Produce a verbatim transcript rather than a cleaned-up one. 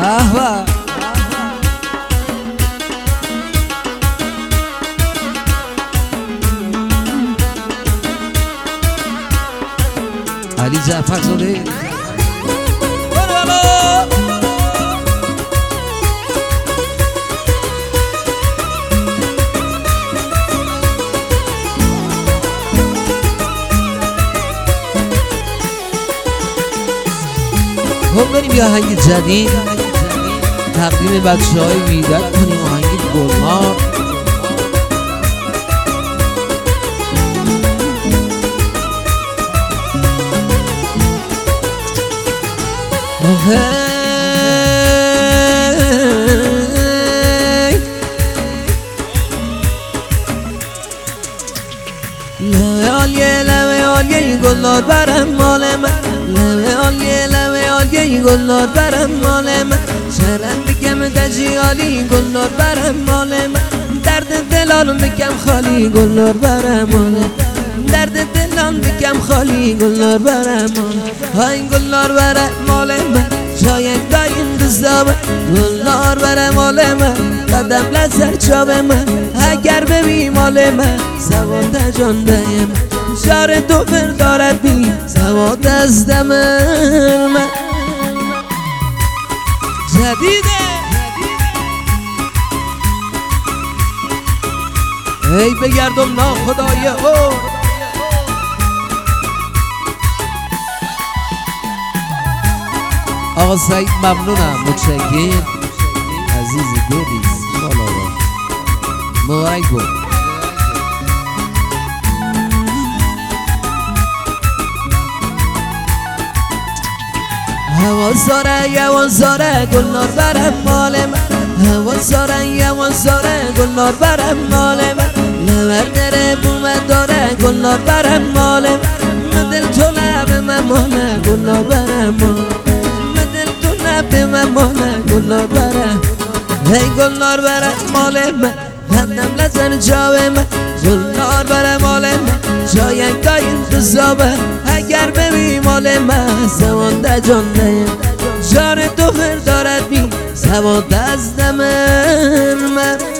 احوا علی جعفر زاده خب بریم یه آهنگ جدید تقدیم بچه های ویدت کنیم. آهنگ گلنار لبه آلیه لبه آلیه گلنار برم مال من، لبه آلیه لبه آلیه گلنار برم مال من، شرم بگم دجیالی گلنار برم مال من، درد دلان بگم خالی گلنار برم مال من، درد دلان بگم خالی گلنار برم مال من، های گلنار برم مال من، شاید دایم دزدابه گلنار برم مال من، قدم لزر چاب من، اگر ببی مال من سواد جان دیم شار دو فر دارد بی سواد از دم من. جدیده ای بگردم ناخدای او آقا سعید ممنونم، متشکرم عزیز دلی خالا مبارک بود. هوا زاره یوان زاره گلنار برم مال من، هوا زاره یوان زاره گلنار برم مال من، لور دره بومت داره گلنار برم مال من، دل تو لب من مانه گلنار برم مال من، دل تو لب من مانه گلنار برم، ای گلنار برم مال من، هندم لزن جاوه من، گلنار برم مال من، شاید گاه انتظابه اگر ببی مال من سوانده جان دیم جان تو فر دارد بی سوانده از دم من.